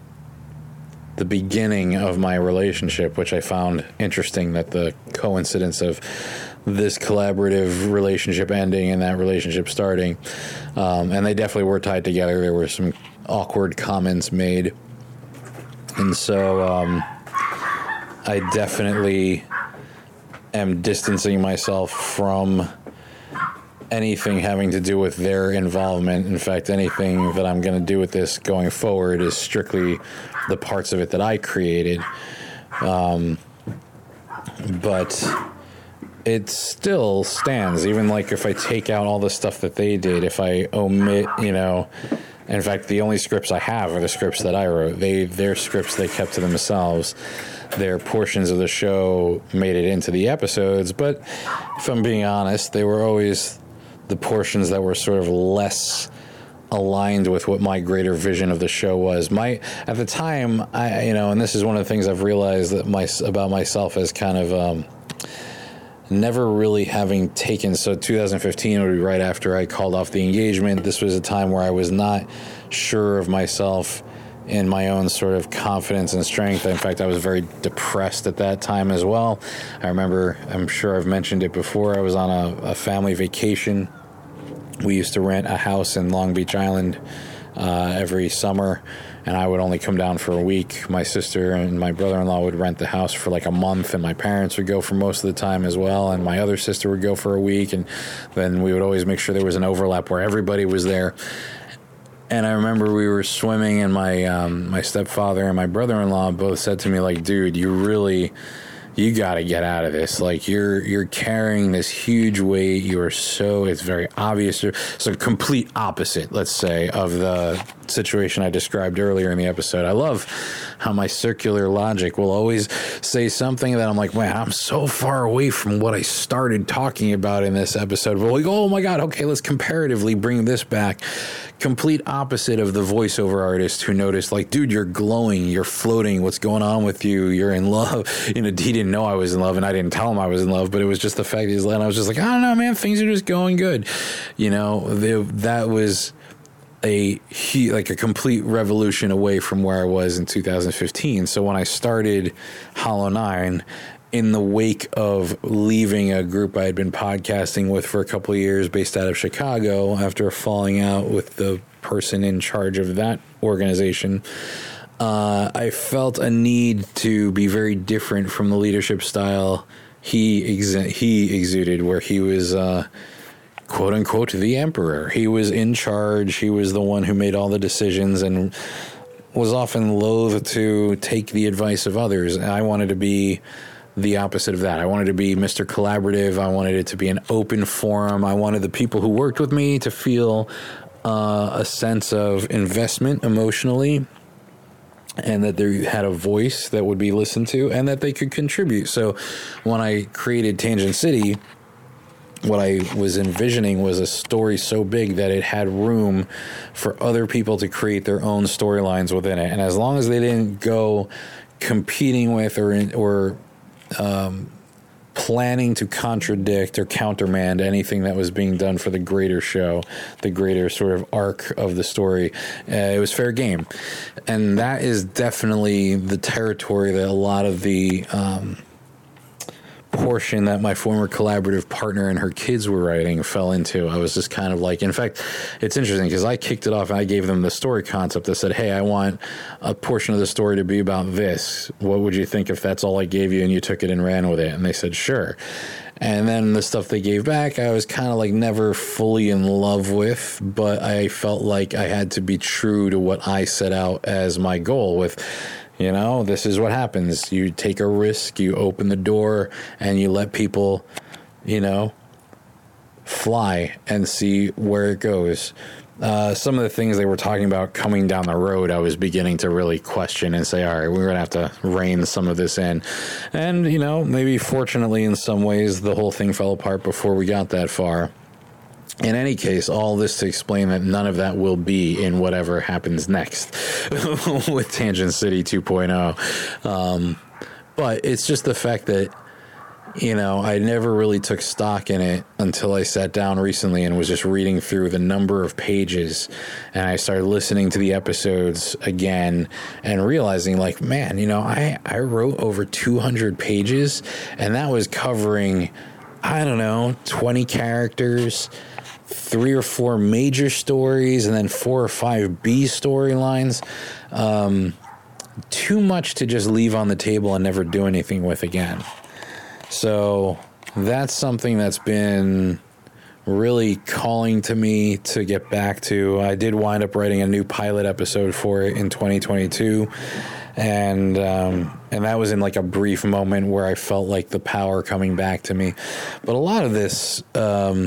the beginning of my relationship, which I found interesting, that the coincidence of this collaborative relationship ending and that relationship starting. Um, and they definitely were tied together. There were some awkward comments made. And so um, I definitely am distancing myself from anything having to do with their involvement. In fact, anything that I'm going to do with this going forward is strictly the parts of it that I created. Um, but it still stands, even like if I take out all the stuff that they did, if I omit, you know, in fact, the only scripts I have are the scripts that I wrote. They, their scripts they kept to themselves. Their portions of the show made it into the episodes, but if I'm being honest, they were always the portions that were sort of less aligned with what my greater vision of the show was. My at the time, I you know, and this is one of the things I've realized that my about myself as kind of um, never really having taken. So two thousand fifteen would be right after I called off the engagement. This was a time where I was not sure of myself in my own sort of confidence and strength. In fact, I was very depressed at that time as well. I remember, I'm sure I've mentioned it before, I was on a, a family vacation. We used to rent a house in Long Beach Island uh, every summer, and I would only come down for a week. My sister and my brother-in-law would rent the house for like a month, and my parents would go for most of the time as well, and my other sister would go for a week, and then we would always make sure there was an overlap where everybody was there. And I remember we were swimming, and my um, my stepfather and my brother-in-law both said to me, like, dude, you really, you got to get out of this. Like, you're you're carrying this huge weight. You are so, it's very obvious. So complete opposite, let's say, of the situation I described earlier in the episode. I love how my circular logic will always say something that I'm like, man, I'm so far away from what I started talking about in this episode. But we go, oh my God, okay, let's comparatively bring this back. Complete opposite of the voiceover artist who noticed, like, dude, you're glowing, you're floating, what's going on with you, you're in love. You know, he didn't know I was in love, and I didn't tell him I was in love, but it was just the fact he's, and I was just like, I don't know, man, things are just going good. You know, they, that was a he, like a complete revolution away from where I was in two thousand fifteen. So when I started Hollow Nine in the wake of leaving a group I had been podcasting with for a couple of years based out of Chicago after falling out with the person in charge of that organization, uh, I felt a need to be very different from the leadership style he ex- he exuded, where he was uh, quote unquote the emperor. He was in charge. He was the one who made all the decisions and was often loath to take the advice of others. And I wanted to be the opposite of that. I wanted to be Mister Collaborative. I wanted it to be an open forum. I wanted the people who worked with me to feel uh, a sense of investment emotionally, and that they had a voice that would be listened to and that they could contribute. So when I created Tangent City, what I was envisioning was a story so big that it had room for other people to create their own storylines within it. And as long as they didn't go competing with or or um, planning to contradict or countermand anything that was being done for the greater show, the greater sort of arc of the story, uh, it was fair game. And that is definitely the territory that a lot of the um, portion that my former collaborative partner and her kids were writing fell into. I was just kind of like, in fact, it's interesting because I kicked it off and I gave them the story concept. I said, hey, I want a portion of the story to be about this. What would you think if that's all I gave you and you took it and ran with it? And they said, sure. And then the stuff they gave back, I was kind of like never fully in love with, but I felt like I had to be true to what I set out as my goal with. You know, this is what happens. You take a risk, you open the door, and you let people, you know, fly and see where it goes. Uh, some of the things they were talking about coming down the road, I was beginning to really question and say, all right, we're going to have to rein some of this in. And, you know, maybe fortunately in some ways the whole thing fell apart before we got that far. In any case, all this to explain that none of that will be in whatever happens next with Tangent City two point oh. Um, but it's just the fact that, you know, I never really took stock in it until I sat down recently and was just reading through the number of pages, and I started listening to the episodes again and realizing, like, man, you know, I, I wrote over two hundred pages, and that was covering, I don't know, twenty characters, three or four major stories, and then four or five B storylines. Um, too much to just leave on the table and never do anything with again. So that's something that's been really calling to me to get back to. I did wind up writing a new pilot episode for it in twenty twenty-two. And um, and that was in like a brief moment where I felt like the power coming back to me. But a lot of this... Um,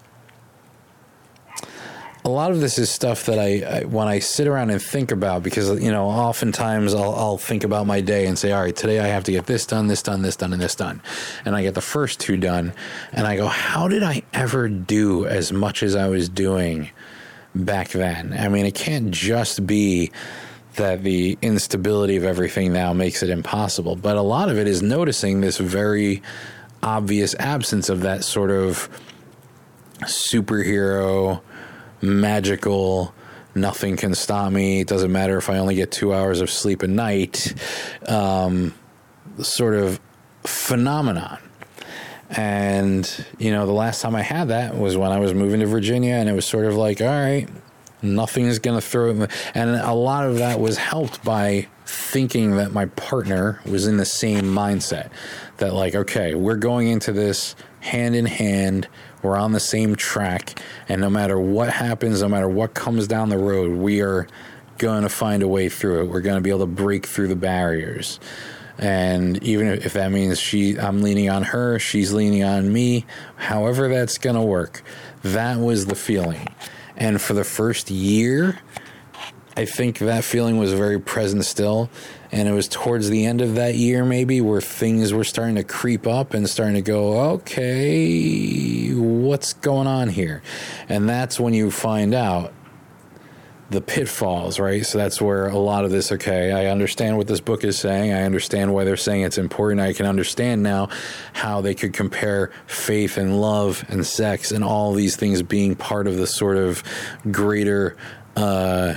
A lot of this is stuff that I, I, when I sit around and think about, because, you know, oftentimes I'll, I'll think about my day and say, all right, today I have to get this done, this done, this done, and this done. And I get the first two done. And I go, how did I ever do as much as I was doing back then? I mean, it can't just be that the instability of everything now makes it impossible. But a lot of it is noticing this very obvious absence of that sort of superhero, magical, nothing can stop me, it doesn't matter if I only get two hours of sleep a night, um, sort of phenomenon. And, you know, the last time I had that was when I was moving to Virginia, and it was sort of like, all right, nothing's going to throw it. And a lot of that was helped by thinking that my partner was in the same mindset, that like, okay, we're going into this hand in hand, we're on the same track, and no matter what happens, no matter what comes down the road, we are going to find a way through it. We're going to be able to break through the barriers. And even if that means she, I'm leaning on her, she's leaning on me, however that's going to work, that was the feeling. And for the first year, I think that feeling was very present still. And it was towards the end of that year, maybe, where things were starting to creep up and starting to go, okay, what's going on here? And that's when you find out the pitfalls, right? So that's where a lot of this, okay, I understand what this book is saying. I understand why they're saying it's important. I can understand now how they could compare faith and love and sex and all these things being part of the sort of greater uh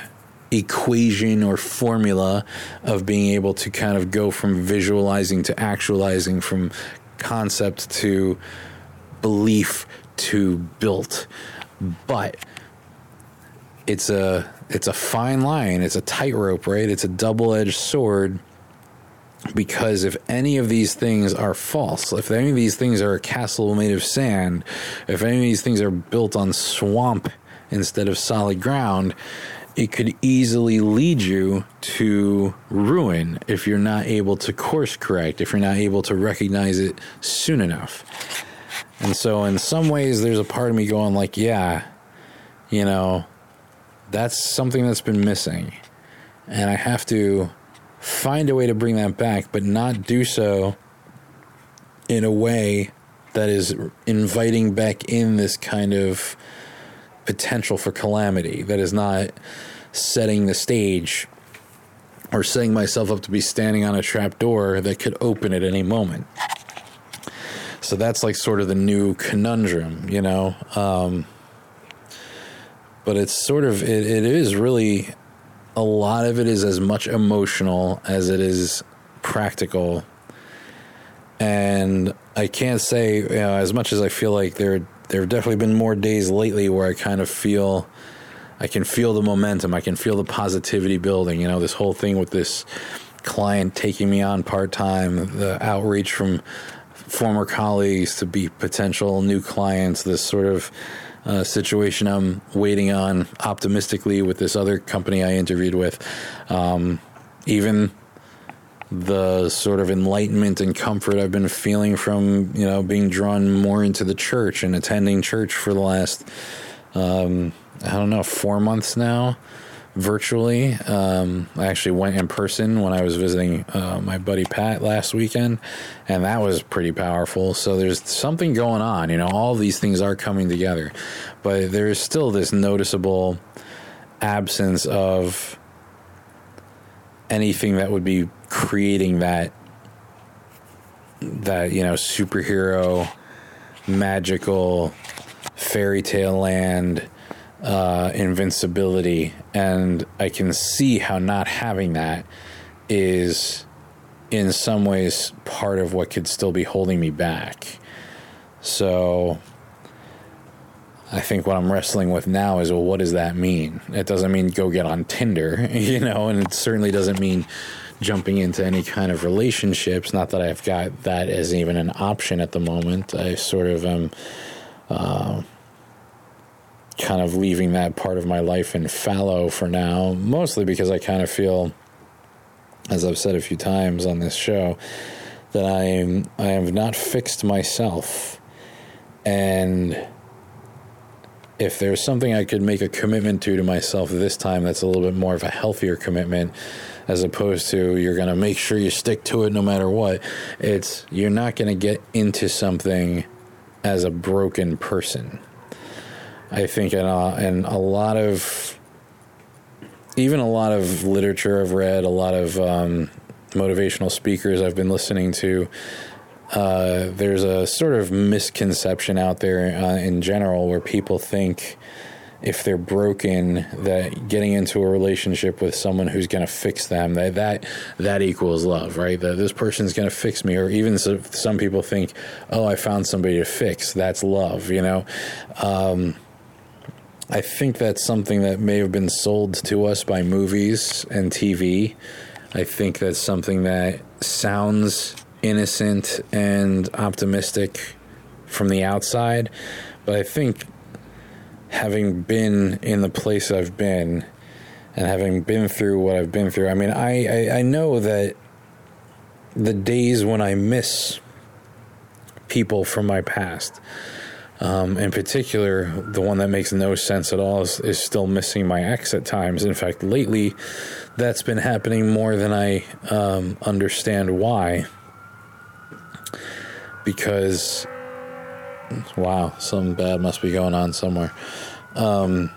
equation or formula of being able to kind of go from visualizing to actualizing, from concept to belief to built. But it's a it's a fine line. It's a tightrope, right? It's a double-edged sword, because if any of these things are false, if any of these things are a castle made of sand, if any of these things are built on swamp instead of solid ground, it could easily lead you to ruin if you're not able to course correct, if you're not able to recognize it soon enough. And so in some ways, there's a part of me going like, yeah, you know, that's something that's been missing. And I have to find a way to bring that back, but not do so in a way that is inviting back in this kind of potential for calamity, that is not setting the stage or setting myself up to be standing on a trap door that could open at any moment. So that's like sort of the new conundrum, you know. Um, but it's sort of, it, it is really, a lot of it is as much emotional as it is practical. And I can't say, you know, as much as I feel like there there have definitely been more days lately where I kind of feel, I can feel the momentum, I can feel the positivity building, you know, this whole thing with this client taking me on part-time, the outreach from former colleagues to be potential new clients, this sort of uh, situation I'm waiting on optimistically with this other company I interviewed with, um, even the sort of enlightenment and comfort I've been feeling from, you know, being drawn more into the church and attending church for the last, um, I don't know, four months now, virtually. Um, I actually went in person when I was visiting uh, my buddy Pat last weekend, and that was pretty powerful. So there's something going on, you know, all these things are coming together, but there is still this noticeable absence of anything that would be creating that, that, you know, superhero, magical, fairy tale land, uh, invincibility. And I can see how not having that is in some ways part of what could still be holding me back. So I think what I'm wrestling with now is, well, what does that mean? It doesn't mean go get on Tinder, you know, and it certainly doesn't mean jumping into any kind of relationships. Not that I've got that as even an option at the moment. I sort of am uh, kind of leaving that part of my life in fallow for now, mostly because I kind of feel, as I've said a few times on this show, that I am, I have not fixed myself. And if there's something I could make a commitment to to myself this time that's a little bit more of a healthier commitment, as opposed to you're going to make sure you stick to it no matter what, it's you're not going to get into something as a broken person. I think in a, in a lot of, even a lot of literature I've read, a lot of um, motivational speakers I've been listening to, Uh, there's a sort of misconception out there uh, in general where people think if they're broken that getting into a relationship with someone who's going to fix them, that that, that equals love, right? That this person's going to fix me. Or even so, some people think, oh, I found somebody to fix. That's love, you know? Um, I think that's something that may have been sold to us by movies and T V. I think that's something that sounds innocent and optimistic from the outside, but I think having been in the place I've been and having been through what I've been through, I mean, I, I, I know that the days when I miss people from my past, um, in particular, the one that makes no sense at all is, is still missing my ex at times. In fact, lately, that's been happening more than I um, understand why. Because, wow, something bad must be going on somewhere. Um,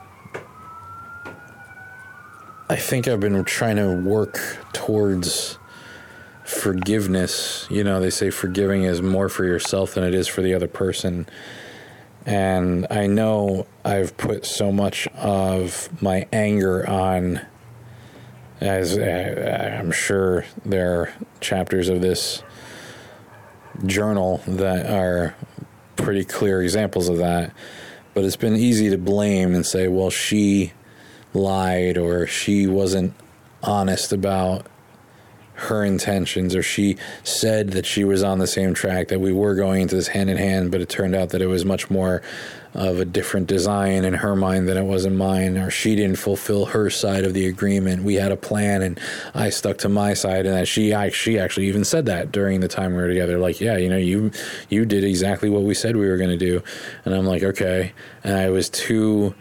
I think I've been trying to work towards forgiveness. You know, they say forgiving is more for yourself than it is for the other person. And I know I've put so much of my anger on, as uh, I'm sure there are chapters of this journal that are pretty clear examples of that, but it's been easy to blame and say, well, she lied, or she wasn't honest about her intentions, or she said that she was on the same track, that we were going into this hand in hand, but it turned out that it was much more of a different design in her mind than it was in mine, or she didn't fulfill her side of the agreement. We had a plan and I stuck to my side, and that she she actually even said that during the time we were together, like, yeah, you know, you you did exactly what we said we were going to do. And I'm like, okay. And I was too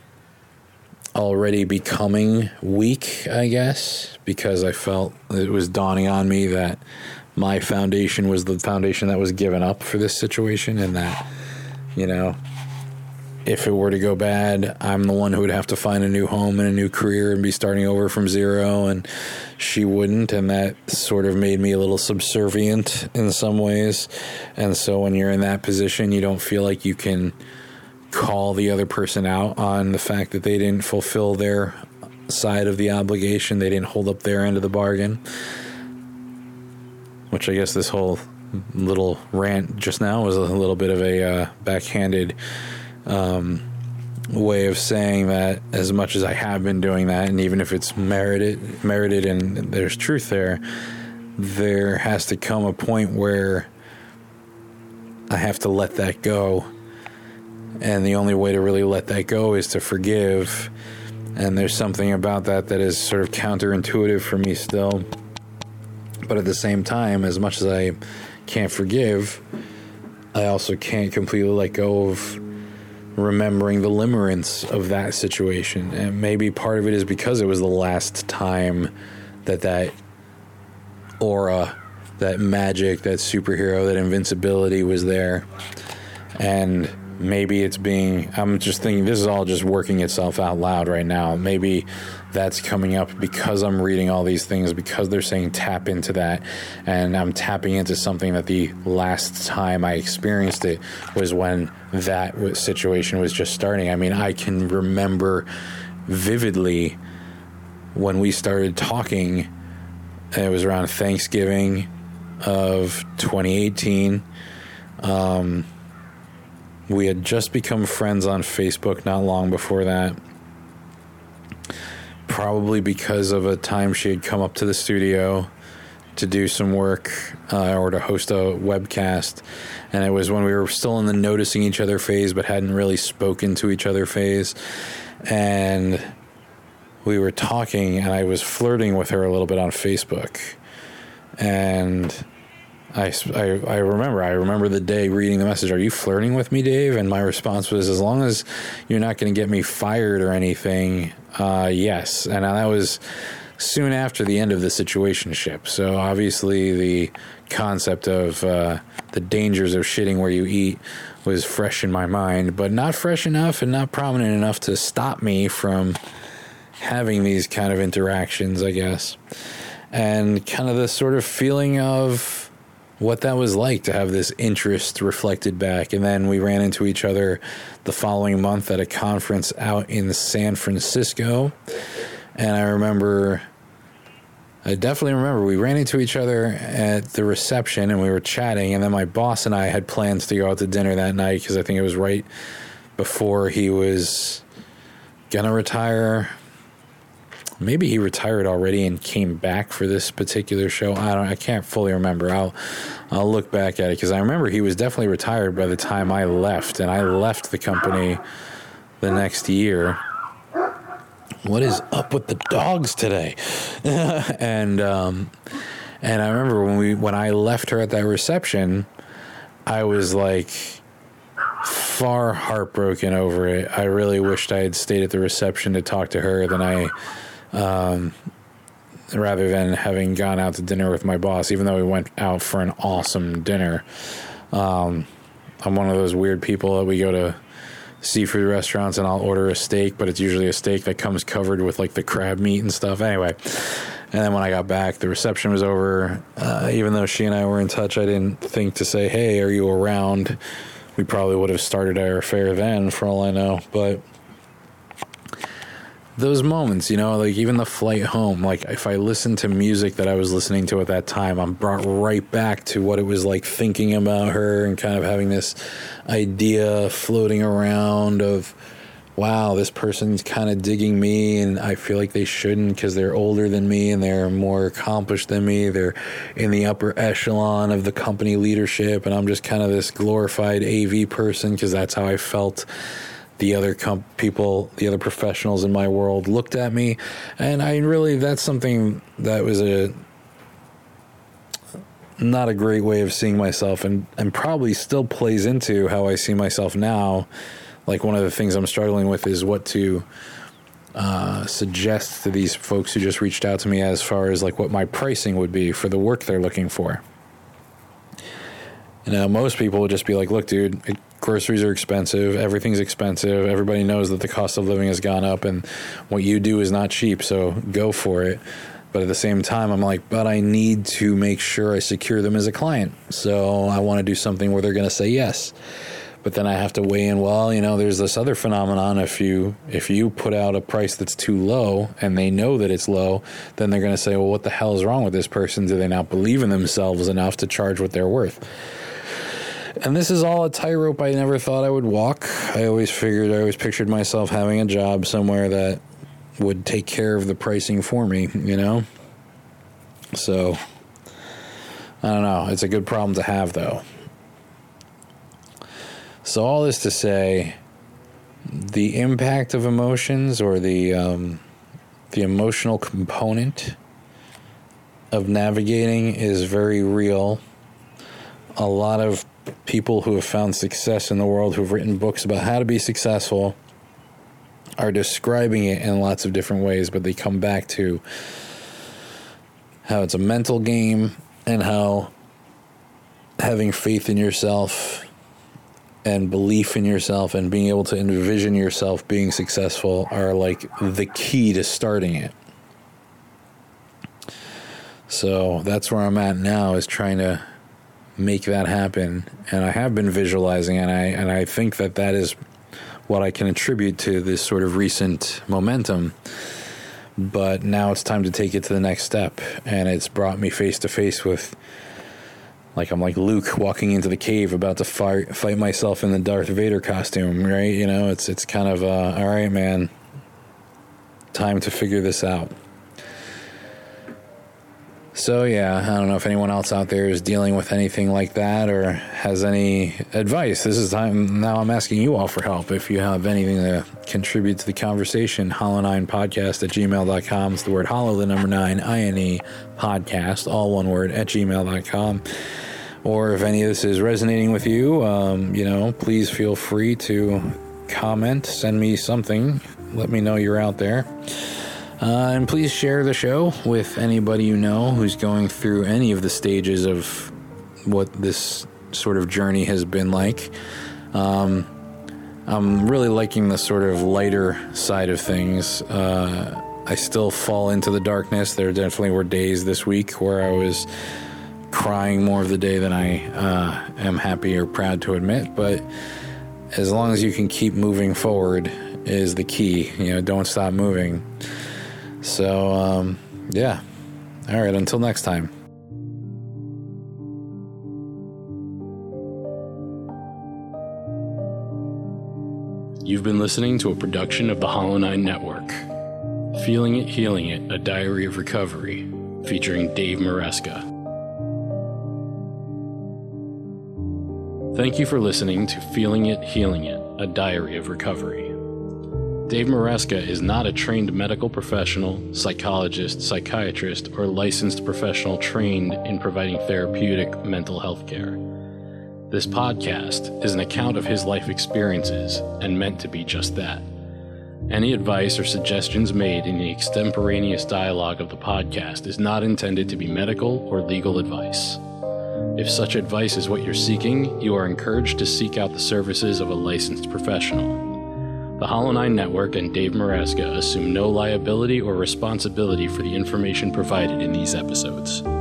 already becoming weak, I guess, because I felt it was dawning on me that my foundation was the foundation that was given up for this situation, and that, you know, if it were to go bad, I'm the one who would have to find a new home and a new career and be starting over from zero, and she wouldn't. And that sort of made me a little subservient in some ways. And so when you're in that position, you don't feel like you can call the other person out on the fact that they didn't fulfill their side of the obligation. They didn't hold up their end of the bargain, which I guess this whole little rant just now was a little bit of a uh, backhanded Um, way of saying that, as much as I have been doing that, and even if it's merited, merited and there's truth there, there has to come a point where I have to let that go. And the only way to really let that go is to forgive. And there's something about that that is sort of counterintuitive for me still. But at the same time, as much as I can't forgive, I also can't completely let go of remembering the limerence of that situation. And maybe part of it is because it was the last time that that aura, that magic, that superhero, that invincibility was there. And maybe it's being, I'm just thinking, this is all just working itself out loud right now. Maybe that's coming up because I'm reading all these things, because they're saying tap into that, and I'm tapping into something that the last time I experienced it was when that situation was just starting. I mean, I can remember vividly when we started talking, and it was around Thanksgiving of twenty eighteen. Um, we had just become friends on Facebook not long before that. Probably because of a time she had come up to the studio to do some work uh, or to host a webcast. And it was when we were still in the noticing each other phase, but hadn't really spoken to each other phase. And we were talking, and I was flirting with her a little bit on Facebook. And I, I, I remember, I remember the day reading the message, "Are you flirting with me, Dave?" And my response was, "As long as you're not going to get me fired or anything, uh, yes." And that was soon after the end of the situationship. So obviously the concept of uh, the dangers of shitting where you eat was fresh in my mind, but not fresh enough and not prominent enough to stop me from having these kind of interactions, I guess. And kind of the sort of feeling of what that was like to have this interest reflected back. And then we ran into each other the following month at a conference out in San Francisco. And I remember, I definitely remember, we ran into each other at the reception and we were chatting. And then my boss and I had plans to go out to dinner that night because I think it was right before he was going to retire. Maybe he retired already and came back for this particular show. I don't. I can't fully remember. I'll I'll look back at it because I remember he was definitely retired by the time I left, and I left the company the next year. What is up with the dogs today? and um, and I remember when we when I left her at that reception, I was like far heartbroken over it. I really wished I had stayed at the reception to talk to her than I. Um, rather than having gone out to dinner with my boss, even though we went out for an awesome dinner. Um, I'm one of those weird people that we go to seafood restaurants and I'll order a steak, but it's usually a steak that comes covered with like the crab meat and stuff. Anyway, and then when I got back, the reception was over. Uh, even though she and I were in touch, I didn't think to say, "Hey, are you around?" we probably would have started our affair then, for all I know. But those moments, you know, like even the flight home, like if I listened to music that I was listening to at that time, I'm brought right back to what it was like thinking about her and kind of having this idea floating around of, wow, this person's kind of digging me and I feel like they shouldn't because they're older than me and they're more accomplished than me. They're in the upper echelon of the company leadership and I'm just kind of this glorified A V person because that's how I felt. The other comp- people, the other professionals in my world looked at me. And I really, that's something that was a not a great way of seeing myself and, and probably still plays into how I see myself now. Like one of the things I'm struggling with is what to uh, suggest to these folks who just reached out to me as far as like what my pricing would be for the work they're looking for. You know, most people would just be like, look, dude, it, groceries are expensive. Everything's expensive. Everybody knows that the cost of living has gone up and what you do is not cheap. So go for it. But at the same time, I'm like, but I need to make sure I secure them as a client. So I want to do something where they're going to say yes. But then I have to weigh in, well, you know, there's this other phenomenon. If you if you put out a price that's too low and they know that it's low, then they're going to say, well, what the hell is wrong with this person? Do they not believe in themselves enough to charge what they're worth? And this is all a tightrope I never thought I would walk. I always figured, I always pictured myself having a job somewhere that would take care of the pricing for me, you know? So, I don't know. It's a good problem to have, though. So all this to say, the impact of emotions or the um, the emotional component of navigating is very real. A lot of people who have found success in the world, who've written books about how to be successful, are describing it in lots of different ways, but they come back to how it's a mental game and how having faith in yourself and belief in yourself and being able to envision yourself being successful are like the key to starting it. So that's where I'm at now, is trying to make that happen. And I have been visualizing, and I and I think that that is what I can attribute to this sort of recent momentum. But now it's time to take it to the next step, and it's brought me face to face with, like I'm like Luke walking into the cave about to fight fight myself in the Darth Vader costume, right? You know, it's it's kind of uh, all right, man. Time to figure this out. So, yeah, I don't know if anyone else out there is dealing with anything like that or has any advice. This is time now I'm asking you all for help. If you have anything to contribute to the conversation, hollow nine podcast at gmail dot com. It's the word hollow, the number nine, I N E, podcast, all one word, at gmail dot com. Or if any of this is resonating with you, um, you know, please feel free to comment, send me something, let me know you're out there. Uh, and please share the show with anybody you know who's going through any of the stages of what this sort of journey has been like. Um, I'm really liking the sort of lighter side of things. Uh, I still fall into the darkness. There definitely were days this week where I was crying more of the day than I uh, am happy or proud to admit. But as long as you can keep moving forward is the key. You know, don't stop moving. So, um, yeah. All right, until next time. You've been listening to a production of the Hollow Nine Network. Feeling It, Healing It, A Diary of Recovery, featuring Dave Maresca. Thank you for listening to Feeling It, Healing It, A Diary of Recovery. Dave Maresca is not a trained medical professional, psychologist, psychiatrist, or licensed professional trained in providing therapeutic mental health care. This podcast is an account of his life experiences and meant to be just that. Any advice or suggestions made in the extemporaneous dialogue of the podcast is not intended to be medical or legal advice. If such advice is what you're seeking, you are encouraged to seek out the services of a licensed professional. The Hollow Nine Network and Dave Maresca assume no liability or responsibility for the information provided in these episodes.